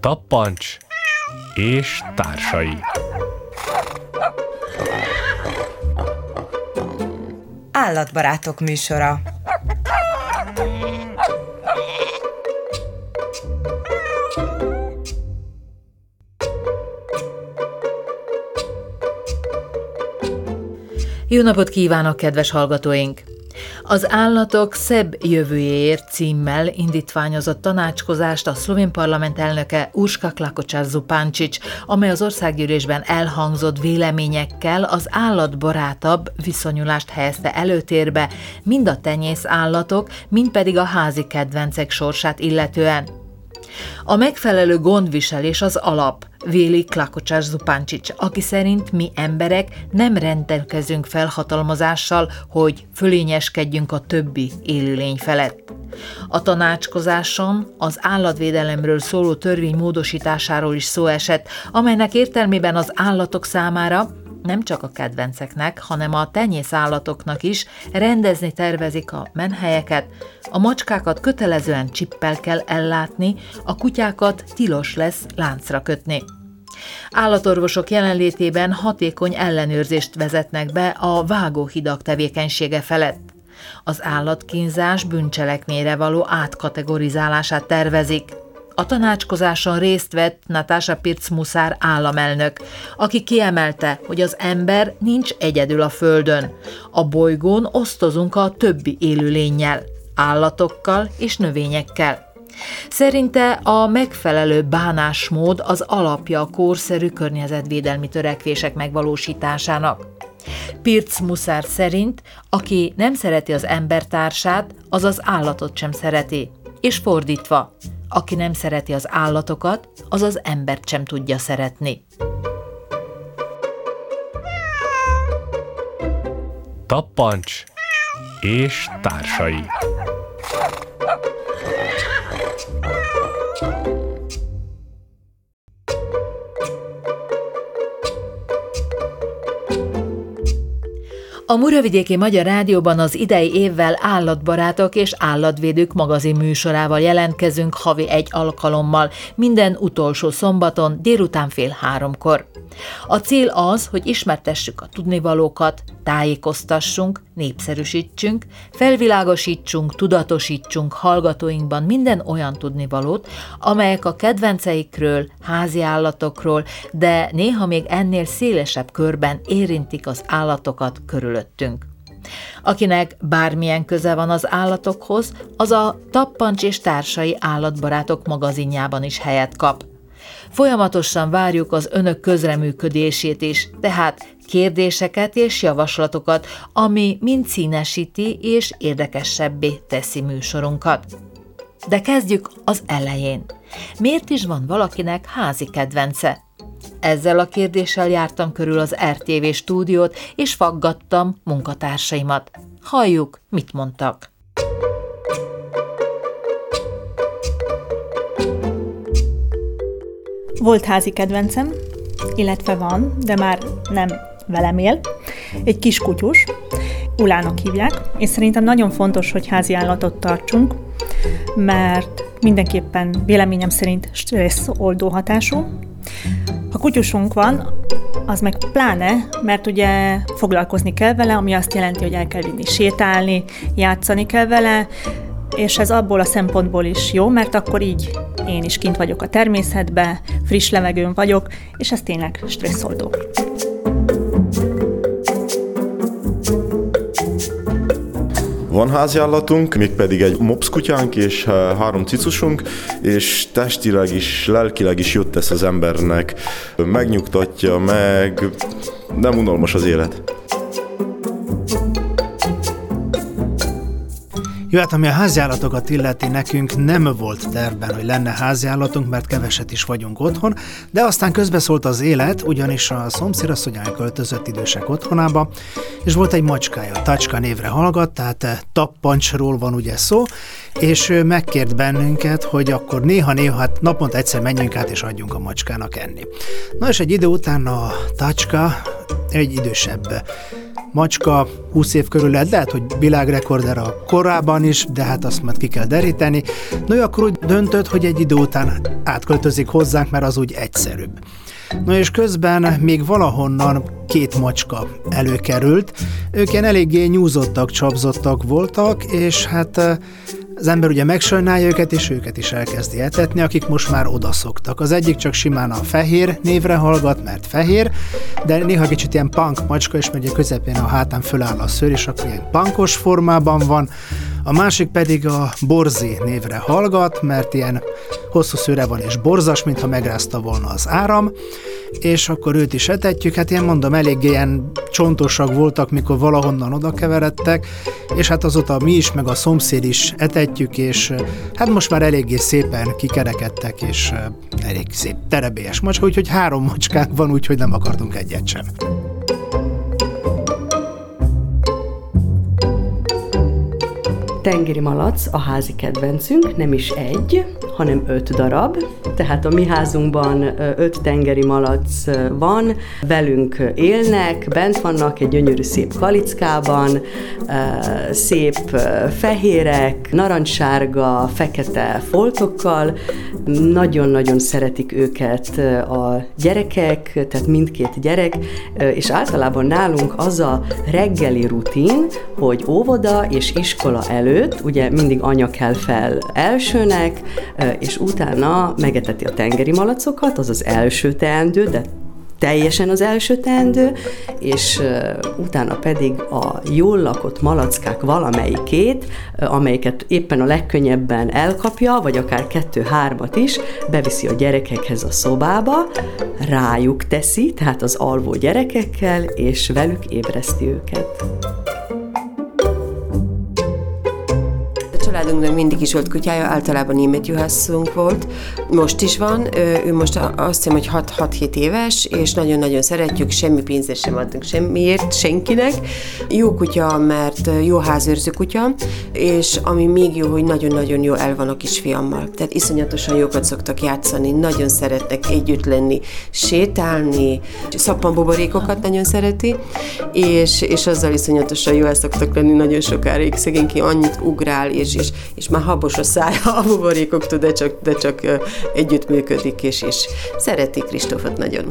Tappancs és társai. Állatbarátok műsora. Jó napot kívánok, kedves hallgatóink! Az Állatok szebb jövőjéért címmel indítványozott tanácskozást a szlovén parlament elnöke Urška Klakočar-Zupančič, amely az országgyűlésben elhangzott véleményekkel az állatbarátabb viszonyulást helyezte előtérbe, mind a tenyész állatok, mind pedig a házi kedvencek sorsát illetően. A megfelelő gondviselés az alap, véli Klakočar-Zupančič, aki szerint mi emberek nem rendelkezünk felhatalmazással, hogy fölényeskedjünk a többi élőlény felett. A tanácskozáson az állatvédelemről szóló törvény módosításáról is szó esett, amelynek értelmében az állatok számára, nem csak a kedvenceknek, hanem a tenyész állatoknak is rendezni tervezik a menhelyeket, a macskákat kötelezően csippel kell ellátni, a kutyákat tilos lesz láncra kötni. Állatorvosok jelenlétében hatékony ellenőrzést vezetnek be a vágóhidak tevékenysége felett. Az állatkínzás bűncselekményre való átkategorizálását tervezik. A tanácskozáson részt vett Nataša Pirc-Musar államelnök, aki kiemelte, hogy az ember nincs egyedül a földön. A bolygón osztozunk a többi élőlénnyel, állatokkal és növényekkel. Szerinte a megfelelő bánásmód az alapja a korszerű környezetvédelmi törekvések megvalósításának. Pirc-Musar szerint, aki nem szereti az embertársát, az az állatot sem szereti, és fordítva, aki nem szereti az állatokat, az az embert sem tudja szeretni. Tappancs és társai. A Muravidéki Magyar Rádióban az idei évvel Állatbarátok és Állatvédők magazin műsorával jelentkezünk havi egy alkalommal, minden utolsó szombaton délután 2:30. A cél az, hogy ismertessük a tudnivalókat, tájékoztassunk, népszerűsítsünk, felvilágosítsunk, tudatosítsunk hallgatóinkban minden olyan tudnivalót, amelyek a kedvenceikről, házi állatokról, de néha még ennél szélesebb körben érintik az állatokat körülöttünk. Akinek bármilyen köze van az állatokhoz, az a Tappancs és társai Állatbarátok magazinjában is helyet kap. Folyamatosan várjuk az önök közreműködését is, tehát kérdéseket és javaslatokat, ami mind színesíti és érdekesebbé teszi műsorunkat. De kezdjük az elején. Miért is van valakinek házi kedvence? Ezzel a kérdéssel jártam körül az RTV stúdiót, és faggattam munkatársaimat. Halljuk, mit mondtak. Volt házi kedvencem, illetve van, de már nem velem él. Egy kis kutyus, Ulának hívják, és szerintem nagyon fontos, hogy házi állatot tartsunk, mert mindenképpen véleményem szerint stresszoldó hatású. Ha kutyusunk van, az meg pláne, mert ugye foglalkozni kell vele, ami azt jelenti, hogy el kell vinni sétálni, játszani kell vele, és ez abból a szempontból is jó, mert akkor így én is kint vagyok a természetben, friss levegőn vagyok, és ez tényleg stresszoldó. Van háziállatunk, mégpedig egy mops kutyánk és 3 cicusunk, és testileg is, lelkileg is jót tesz az embernek, megnyugtatja, meg nem unalmas az élet. Jó, hát ami a háziállatokat illeti, nekünk nem volt tervben, hogy lenne háziállatunk, mert keveset is vagyunk otthon, de aztán közbeszólt az élet, ugyanis a szomszédasszony elköltözött idősek otthonába, és volt egy macskája, Tacska névre hallgat, tehát Tappancsról van ugye szó, és megkért bennünket, hogy akkor néha-néha, hát naponta egyszer menjünk át és adjunk a macskának enni. Na és egy idő után a Tacska egy idősebb macska 20 év körül lehet, hogy világrekorder a korábban is, de hát azt majd ki kell deríteni. No, akkor úgy döntött, hogy egy idő után átköltözik hozzánk, mert az úgy egyszerűbb. No és közben még valahonnan 2 macska előkerült. Ők ilyen eléggé nyúzottak, csapzottak voltak, és hát az ember ugye megsajnálja őket, és őket is elkezdi etetni, akik most már odaszoktak. Az egyik csak simán a Fehér névre hallgat, mert fehér, de néha kicsit ilyen punk macska, és ugye közepén a hátán föláll a szőr, és akkor ilyen punkos formában van. A másik pedig a Borzi névre hallgat, mert ilyen hosszú szőre van és borzas, mintha megrázta volna az áram, és akkor őt is etetjük. Hát én mondom, eléggé ilyen csontosak voltak, mikor valahonnan oda keveredtek, és hát azóta mi is, meg a szomszéd is etetjük, és hát most már eléggé szépen kikerekedtek, és elég szép terebélyes macska, úgyhogy 3 macskánk van, úgyhogy nem akartunk egyet sem. Tengeri malac a házi kedvencünk, nem is 1, hanem 5 darab. Tehát a mi házunkban 5 tengeri malac van, velünk élnek, bent vannak egy gyönyörű szép kalickában, szép fehérek, narancssárga, fekete foltokkal. Nagyon-nagyon szeretik őket a gyerekek, tehát mindkét gyerek, és általában nálunk az a reggeli rutin, hogy óvoda és iskola előtt, ugye mindig anya kell fel elsőnek, és utána megeteti a tengeri malacokat, az az első teendő, de teljesen az első teendő, és utána pedig a jól lakott malackák valamelyikét, amelyiket éppen a legkönnyebben elkapja, vagy akár 2-3 is, beviszi a gyerekekhez a szobába, rájuk teszi, tehát az alvó gyerekekkel, és velük ébreszti őket. Családunknak mindig is volt kutyája, általában német juhászunk volt. Most is van, ő most azt hiszem, hogy 6-7 éves, és nagyon-nagyon szeretjük, semmi pénzért sem adunk semmiért senkinek. Jó kutya, mert jó házőrző kutya, és ami még jó, hogy nagyon-nagyon jó el van a kisfiammal. Tehát iszonyatosan jókat szoktak játszani, nagyon szeretnek együtt lenni, sétálni, szappanbuborékokat nagyon szereti, és azzal iszonyatosan jó el szoktak lenni nagyon sokáig. Szegényki annyit ugrál, és már habos a szája a buborékoktól, de csak együtt működik, és szereti Kristófot nagyon.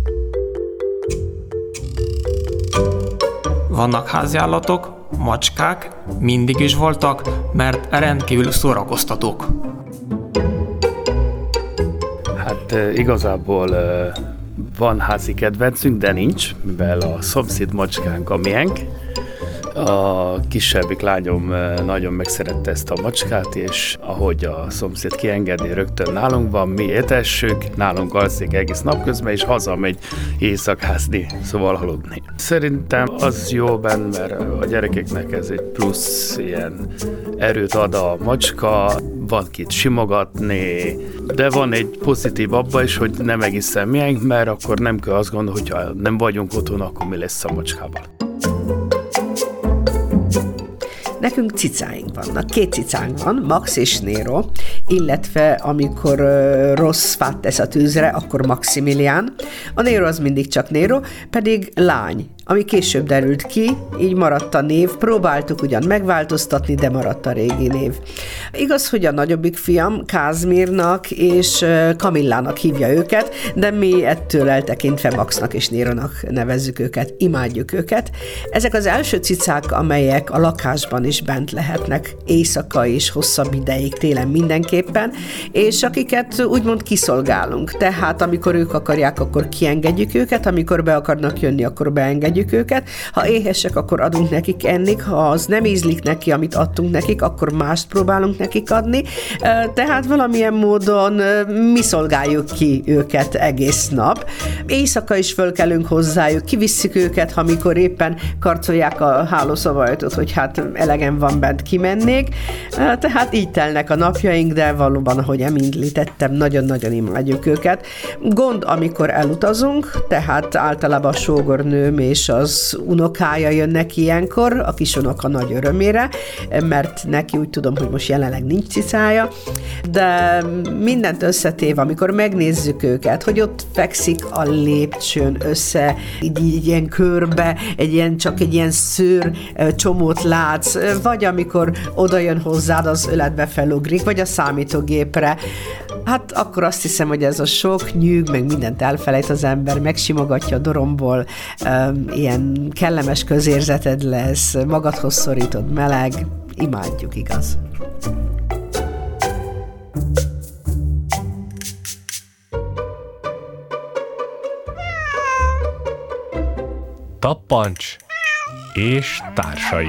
Vannak háziállatok, macskák, mindig is voltak, mert rendkívül szórakoztatók. Hát igazából van házi kedvencünk, de nincs, mivel a szomszéd macskánk a miénk. A kisebbik lányom nagyon megszerette ezt a macskát, és ahogy a szomszéd kiengedi, rögtön nálunk van, mi etessük, nálunk alszik egész napközben, és hazamegy éjszakázni, szóval aludni. Szerintem az jó benne, mert a gyerekeknek ez egy plusz ilyen erőt ad a macska, van kit simogatni, de van egy pozitív abban is, hogy nem egészen miénk, mert akkor nem kell azt gondolni, hogyha nem vagyunk otthon, akkor mi lesz a macskával. Nekünk cicáink vannak, 2 cicánk van, Max és Nero, illetve amikor rossz fát tesz a tűzre, akkor Maximilián. A Nero az mindig csak Nero, pedig lány, ami később derült ki, így maradt a név, próbáltuk ugyan megváltoztatni, de maradt a régi név. Igaz, hogy a nagyobbik fiam Kázmírnak és Kamillának hívja őket, de mi ettől eltekintve Maxnak és Néronak nevezzük őket, imádjuk őket. Ezek az első cicák, amelyek a lakásban is bent lehetnek, éjszaka is, hosszabb ideig, télen mindenképpen, és akiket úgymond kiszolgálunk. Tehát amikor ők akarják, akkor kiengedjük őket, amikor be akarnak jönni, akkor beengedjük őket. Ha éhesek, akkor adunk nekik enni, ha az nem ízlik neki, amit adtunk nekik, akkor mást próbálunk nekik adni. Tehát valamilyen módon mi szolgáljuk ki őket egész nap. Éjszaka is fölkelünk hozzájuk, kivisszük őket, ha mikor éppen karcolják a hálószobajtot, hogy hát elegem van bent, kimennék. Tehát így telnek a napjaink, de valóban, ahogy említettem, nagyon-nagyon imádjuk őket. Gond, amikor elutazunk, tehát általában a sógornőm és és az unokája jönnek ilyenkor, a kisunoka nagy örömére, mert neki úgy tudom, hogy most jelenleg nincs cicája, de mindent összetéve, amikor megnézzük őket, hogy ott fekszik a lépcsőn össze, így ilyen körbe, csak egy ilyen szőr csomót látsz, vagy amikor oda jön hozzád, az öletbe felugrik, vagy a számítógépre. Hát akkor azt hiszem, hogy ez a sok nyűg, meg mindent elfelejt az ember, megsimogatja a doromból, ilyen kellemes közérzeted lesz, magadhoz szorítod, meleg, imádjuk, igaz? Tappancs és társai.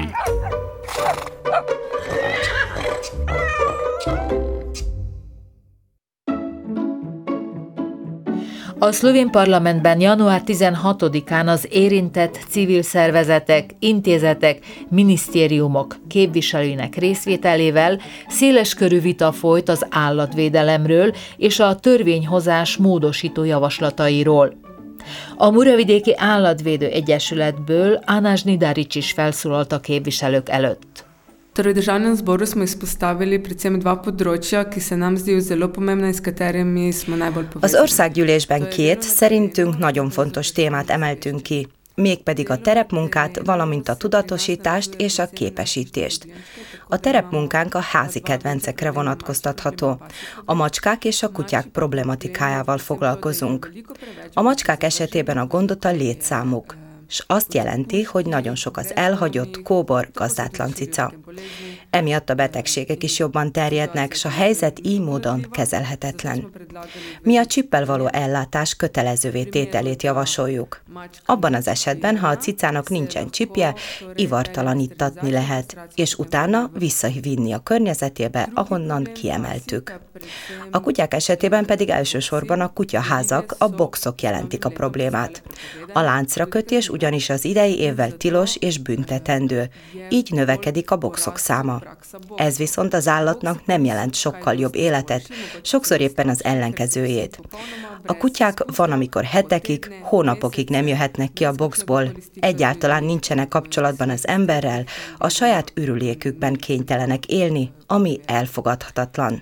A szlovén parlamentben január 16-án az érintett civil szervezetek, intézetek, minisztériumok képviselőinek részvételével széleskörű vita folyt az állatvédelemről és a törvényhozás módosító javaslatairól. A Muravidéki Állatvédő Egyesületből Anás Nidarics is felszólalt a képviselők előtt. Torej, v državnem zboru smo izpostavili predvsem dva področja, ki se nam zdijo zelo pomembna in s katerimi smo najbolj povezani. Az országgyűlésben két, szerintünk nagyon fontos témát emeltünk ki, mégpedig a terepmunkát, valamint a tudatosítást és a képesítést. A terepmunkánk a házi kedvencekre vonatkoztatható. A macskák és a kutyák problematikájával foglalkozunk. A macskák esetében a gondot a létszámuk, s azt jelenti, hogy nagyon sok az elhagyott, kóbor, gazdátlan cica. Emiatt a betegségek is jobban terjednek, s a helyzet így módon kezelhetetlen. Mi a csippel való ellátás kötelezővé tételét javasoljuk. Abban az esetben, ha a cicának nincsen csipje, ivartalanítatni lehet, és utána visszavinni a környezetébe, ahonnan kiemeltük. A kutyák esetében pedig elsősorban a kutyaházak, a boxok jelentik a problémát. A láncra kötés ugyanis az idei évvel tilos és büntetendő, így növekedik a boxok száma. Ez viszont az állatnak nem jelent sokkal jobb életet, sokszor éppen az ellenkezőjét. A kutyák van, amikor hetekig, hónapokig nem jöhetnek ki a boxból, egyáltalán nincsenek kapcsolatban az emberrel, a saját ürülékükben kénytelenek élni, ami elfogadhatatlan.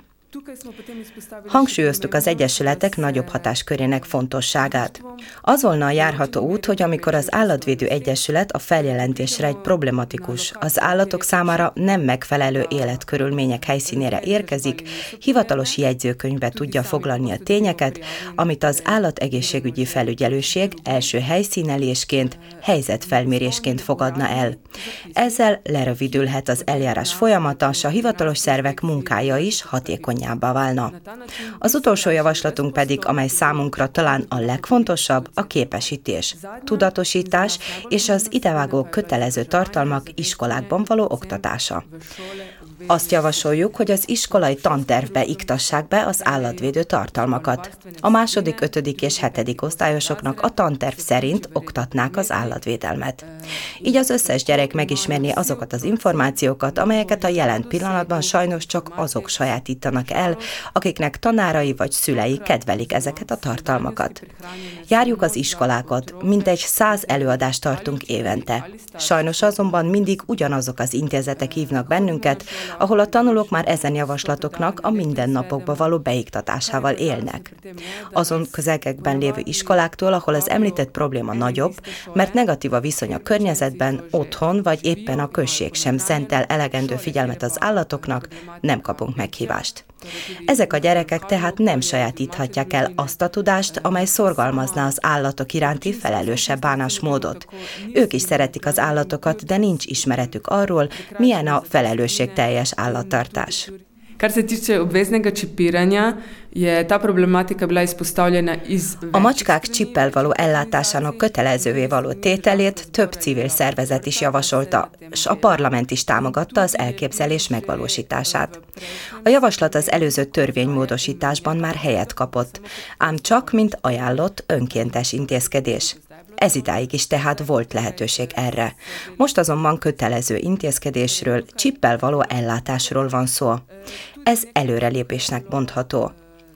Hangsúlyoztuk az egyesületek nagyobb hatáskörének fontosságát. Az volna a járható út, hogy amikor az Állatvédő Egyesület a feljelentésre egy problematikus, az állatok számára nem megfelelő életkörülmények helyszínére érkezik, hivatalos jegyzőkönyvbe tudja foglalni a tényeket, amit az állategészségügyi felügyelőség első helyszínelésként, helyzetfelmérésként fogadna el. Ezzel lerövidülhet az eljárás folyamata, s a hivatalos szervek munkája is hatékonyabbá válna. Az utolsó javaslatunk pedig, amely számunkra talán a legfontosabb, a képesítés, tudatosítás és az idevágó kötelező tartalmak iskolákban való oktatása. Azt javasoljuk, hogy az iskolai tantervbe iktassák be az állatvédő tartalmakat. A második, 5. és 7. osztályosoknak a tanterv szerint oktatnák az állatvédelmet. Így az összes gyerek megismerné azokat az információkat, amelyeket a jelen pillanatban sajnos csak azok sajátítanak el, akiknek tanárai vagy szülei kedvelik ezeket a tartalmakat. Járjuk az iskolákat, mintegy 100 előadást tartunk évente. Sajnos azonban mindig ugyanazok az intézetek hívnak bennünket, ahol a tanulók már ezen javaslatoknak a mindennapokba való beiktatásával élnek. Azon közegekben lévő iskoláktól, ahol az említett probléma nagyobb, mert negatív a viszony a környezetben, otthon vagy éppen a község sem szentel elegendő figyelmet az állatoknak, nem kapunk meghívást. Ezek a gyerekek tehát nem sajátíthatják el azt a tudást, amely szorgalmazná az állatok iránti felelősebb bánásmódot. Ők is szeretik az állatokat, de nincs ismeretük arról, milyen a felelősségteljes állattartás. Kar se tiče obveznega čipiranja, je ta problematika bila izpostavljena iz... A macskák csippel való ellátásának kötelezővé való tételét több civil szervezet is javasolta, s a parlament is támogatta az elképzelés megvalósítását. A javaslat az előző törvénymódosításban már helyet kapott, ám csak mint ajánlott önkéntes intézkedés. Ezidáig is tehát volt lehetőség erre. Most azonban kötelező intézkedésről, csippel való ellátásról van szó. Ez előrelépésnek mondható.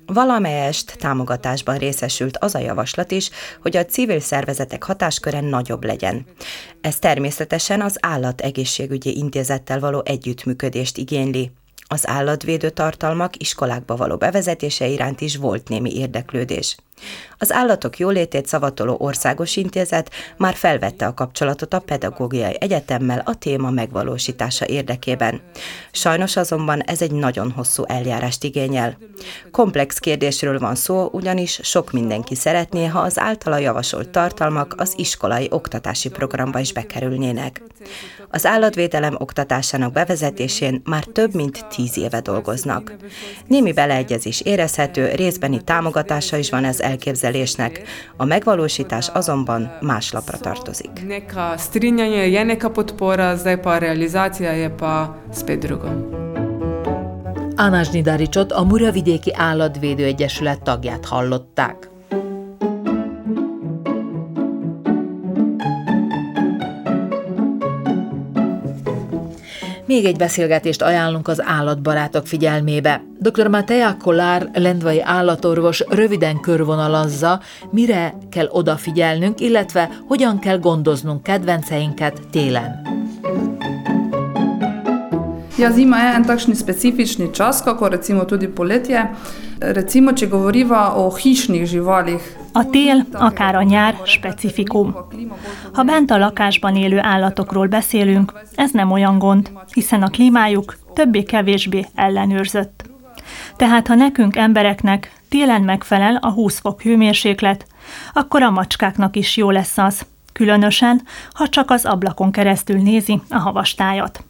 Valamelyest támogatásban részesült az a javaslat is, hogy a civil szervezetek hatásköre nagyobb legyen. Ez természetesen az Állategészségügyi Intézettel való együttműködést igényli. Az állatvédő tartalmak iskolákba való bevezetése iránt is volt némi érdeklődés. Az állatok jólétét szavatoló országos intézet már felvette a kapcsolatot a Pedagógiai Egyetemmel a téma megvalósítása érdekében. Sajnos azonban ez egy nagyon hosszú eljárást igényel. Komplex kérdésről van szó, ugyanis sok mindenki szeretné, ha az általa javasolt tartalmak az iskolai oktatási programba is bekerülnének. Az állatvédelem oktatásának bevezetésén már több mint 10 éve dolgoznak. Némi beleegyezés érezhető, részbeni támogatása is van ez elképzelésnek, a megvalósítás azonban más lapra tartozik. Neka strinjanje je neka podpora, zdaj pa realizácia je pa spet drugo. Anás Nidaricsot, a Muravidéki Állatvédő Egyesület tagját hallották. Még egy beszélgetést ajánlunk az állatbarátok figyelmébe. Dr. Mateja Kolár, lendvai állatorvos röviden körvonalazza, mire kell odafigyelnünk, illetve hogyan kell gondoznunk kedvenceinket télen. Ja, zima je en takšni specifični čas, kako recimo tudi poletje. Recimo, če govoriva o hišnih živalih. A tél, akár a nyár specifikum. Ha bent a lakásban élő állatokról beszélünk, ez nem olyan gond, hiszen a klímájuk többé-kevésbé ellenőrzött. Tehát ha nekünk embereknek télen megfelel a 20 fok hőmérséklet, akkor a macskáknak is jó lesz az, különösen, ha csak az ablakon keresztül nézi a havastájat.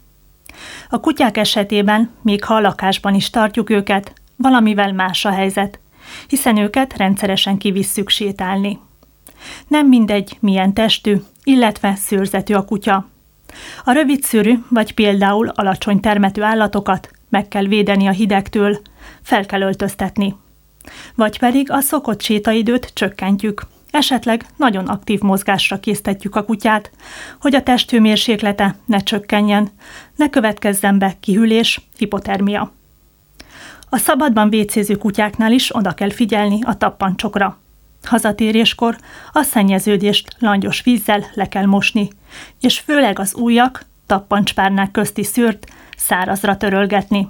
A kutyák esetében, még ha a lakásban is tartjuk őket, valamivel más a helyzet, hiszen őket rendszeresen kivisszük sétálni. Nem mindegy, milyen testű, illetve szőrzetű a kutya. A rövidszőrű vagy például alacsony termetű állatokat meg kell védeni a hidegtől, fel kell öltöztetni. Vagy pedig a szokott sétaidőt csökkentjük, esetleg nagyon aktív mozgásra késztetjük a kutyát, hogy a testhőmérséklete ne csökkenjen, ne következzen be kihűlés, hipotermia. A szabadban vécéző kutyáknál is oda kell figyelni a tappancsokra. Hazatéréskor a szennyeződést langyos vízzel le kell mosni, és főleg az ujjak, tappancspárnák közti szőrt szárazra törölgetni.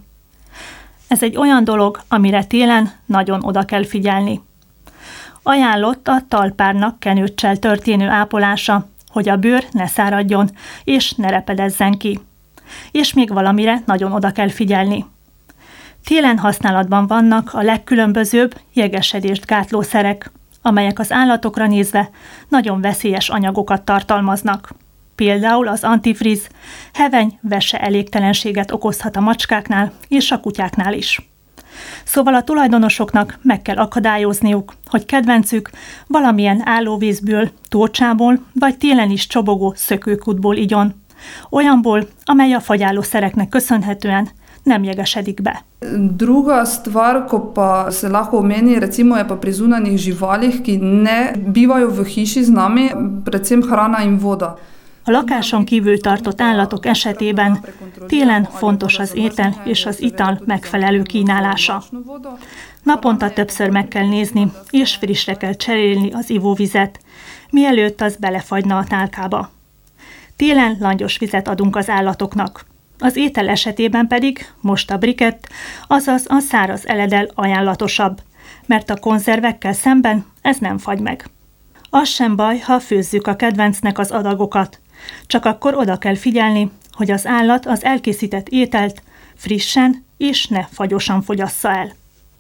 Ez egy olyan dolog, amire télen nagyon oda kell figyelni. Ajánlott a talpárnak kenőccsel történő ápolása, hogy a bőr ne száradjon és ne repedezzen ki. És még valamire nagyon oda kell figyelni. Télen használatban vannak a legkülönbözőbb jegesedést gátló szerek, amelyek az állatokra nézve nagyon veszélyes anyagokat tartalmaznak. Például az antifriz heveny-vese elégtelenséget okozhat a macskáknál és a kutyáknál is. Szóval a tulajdonosoknak meg kell akadályozniuk, hogy kedvencük valamilyen állóvízből, tórcsából vagy télen is csobogó szökőkútból igyon. Olyanból, amely a fagyálószereknek köszönhetően nem jegesedik be. Druga stvar, ko pa se lahko omeni, recimo je pa pri zunanjih živalih, ki ne bivajo v hiši z nami, predvsem hrana in voda. A lakáson kívül tartott állatok esetében télen fontos az étel és az ital megfelelő kínálása. Naponta többször meg kell nézni, és frissre kell cserélni az ivóvizet, mielőtt az belefagyna a tálkába. Télen langyos vizet adunk az állatoknak. Az étel esetében pedig most a brikett, azaz a száraz eledel ajánlatosabb, mert a konzervekkel szemben ez nem fagy meg. Az sem baj, ha főzzük a kedvencnek az adagokat, csak akkor oda kell figyelni, hogy az állat az elkészített ételt frissen és ne fagyosan fogyassza el.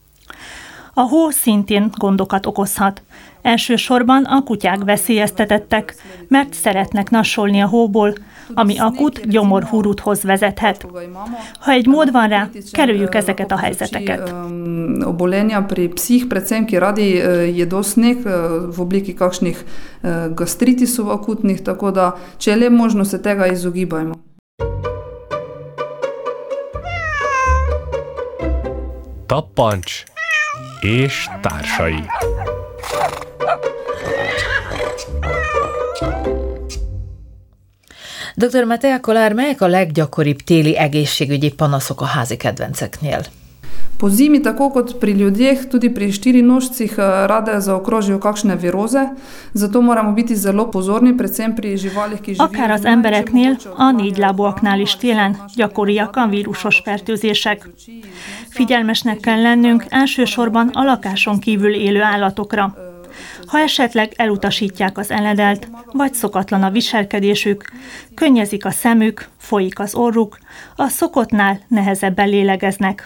A hó szintén gondokat okozhat. Elsősorban a kutyák veszélyeztetettek, mert szeretnek nassolni a hóból, ami akut gyomorhúruthoz vezethet. Ha egy mód van rá, kerüljük ezeket a helyzeteket. Obolenja pri psih, predvsem, ki radi jedo sneg v obliki kakšnih gastritisov akutnih, tako da, če je le možno, se tega izogibajmo. Tappancs és társai. Dr. Mateja Kolár, melyek a leggyakoribb téli egészségügyi panaszok a házi kedvenceknél? Po zimi, tako kot pri ljudeh, tudi pri štirinožcih rade zaokrožijo kakšne viroze, zato moramo biti zelo pozorni, predvsem pri živalih, ki živijo. Akár az embereknél, a négylábúaknál is télen gyakoriak a vírusos fertőzések. Figyelmesnek kell lennünk elsősorban a lakáson kívül élő állatokra. Ha esetleg elutasítják az eledelt, vagy szokatlan a viselkedésük, könnyezik a szemük, folyik az orruk, a szokottnál nehezebben lélegeznek.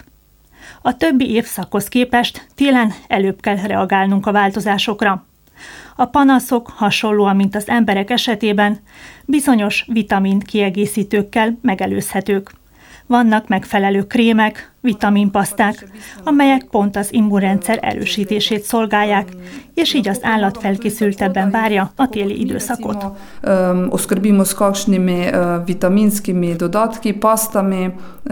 A többi évszakhoz képest télen előbb kell reagálnunk a változásokra. A panaszok hasonlóan, mint az emberek esetében, bizonyos vitamin kiegészítőkkel megelőzhetők. Vannak megfelelő krémek, vitaminpaszták, amelyek pont az immunrendszer erősítését szolgálják, és így az állat felkészültebben várja a téli időszakot. Oskrbimo s kakšnimi vitaminskimi dodatki, pastami,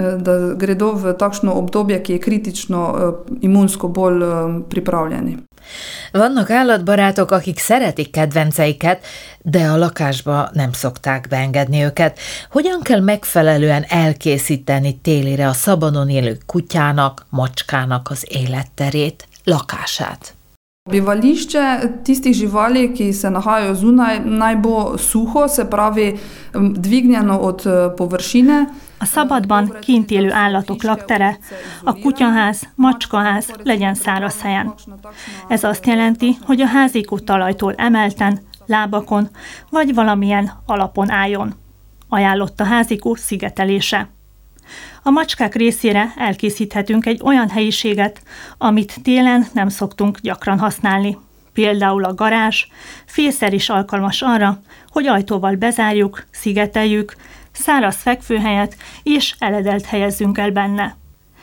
da gredo v takšno obdobje, ki je kritično imunsko bolj pripravljeni. Vannak állatbarátok, akik szeretik kedvenceiket, de a lakásba nem szokták beengedni őket. Hogyan kell megfelelően elkészíteni télire a szabadon élő kutyának, macskának az életterét, lakását? Bivališče tistih živali, ki se nahajajo zunaj, naj bo suho, se pravi dvignjeno od površine. A szabadban kint élő állatok laktere, a kutyaház, macskaház legyen száraz helyen. Ez azt jelenti, hogy a házikó talajtól emelten, lábakon vagy valamilyen alapon álljon. Ajánlott a házikó szigetelése. A macskák részére elkészíthetünk egy olyan helyiséget, amit télen nem szoktunk gyakran használni. Például a garázs, fészer is alkalmas arra, hogy ajtóval bezárjuk, szigeteljük, száraz fekvőhelyet és eledelt helyezzünk el benne.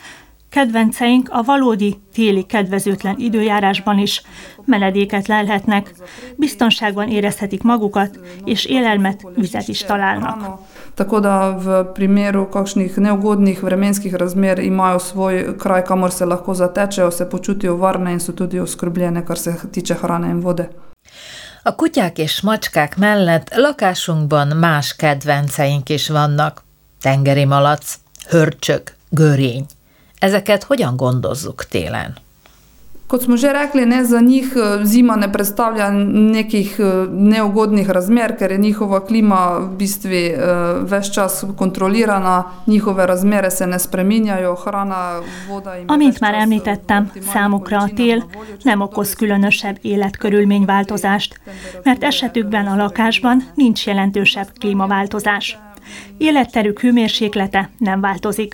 Kedvenceink a valódi téli kedvezőtlen időjárásban is menedéket lelhetnek, biztonságban érezhetik magukat, és élelmet, vizet is találnak. Tako da v primeru kakšnih neugodnih vremenskih razmer imajo svoj kraj, kamor se lahko zatečejo, se počutijo varne in so tudi oskrbljene, kar se tiče hrane in vode. A kutyák és macskák mellett lakásunkban más kedvenceink is vannak. Tengeri malac, hörcsög, görény. Ezeket hogyan gondozzuk télen? Kot smo že rekli, ne, za njih zima ne predstavlja nekih neugodnih razmer, ker je njihova klima v bistvu ves čas kontrollirana, njihove razmere se ne spreminjajo, hrana, voda... Amint már említettem, számukra a tél nem okoz különösebb életkörülményváltozást, mert esetükben a lakásban nincs jelentősebb klímaváltozás. Életterük hőmérséklete nem változik.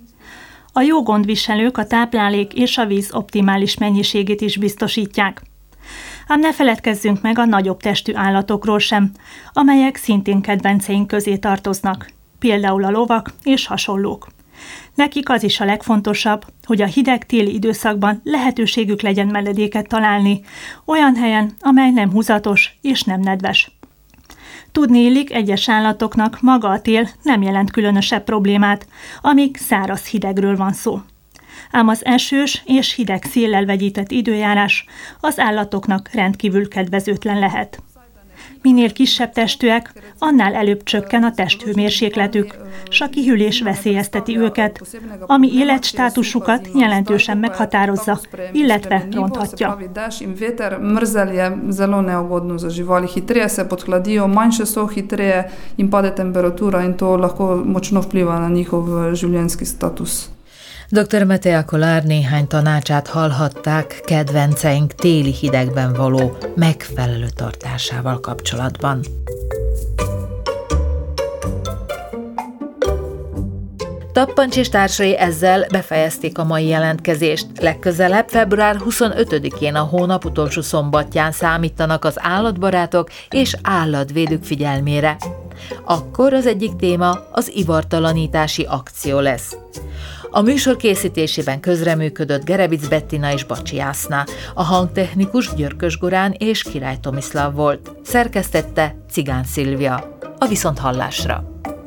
A jó gondviselők a táplálék és a víz optimális mennyiségét is biztosítják. Ám ne feledkezzünk meg a nagyobb testű állatokról sem, amelyek szintén kedvenceink közé tartoznak, például a lovak és hasonlók. Nekik az is a legfontosabb, hogy a hideg téli időszakban lehetőségük legyen menedéket találni, olyan helyen, amely nem húzatos és nem nedves. Tudniillik, egyes állatoknak maga a tél nem jelent különösebb problémát, amíg száraz hidegről van szó. Ám az esős és hideg széllel vegyített időjárás az állatoknak rendkívül kedvezőtlen lehet. Minél kisebb testűek, annál előbb csökken a testhőmérsékletük, s a kihűlés veszélyezteti őket, ami életstátusukat jelentősen meghatározza, illetve ronthatja. Veter, mrzel je zelo neugodno za živali. Hitreje se podhladijo, manjše so, hitreje jim pade temperatura in to lahko močno vpliva na njihov življenjski status. Dr. Metea Kollár néhány tanácsát hallhatták kedvenceink téli hidegben való megfelelő tartásával kapcsolatban. Tappancs és társai ezzel befejezték a mai jelentkezést. Legközelebb február 25-én a hónap utolsó szombatján számítanak az állatbarátok és állatvédők figyelmére. Akkor az egyik téma az ivartalanítási akció lesz. A műsor készítésében közreműködött Gerebic Bettina és Bacsi Jászná, a hangtechnikus Györkös Gorán és Király Tomiszláv volt. Szerkesztette Cigán Szilvia. A viszonthallásra!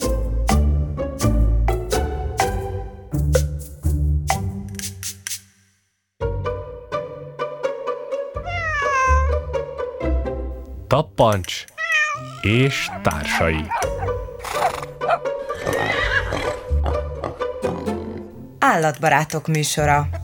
Tappancs és társai. Állatbarátok műsora.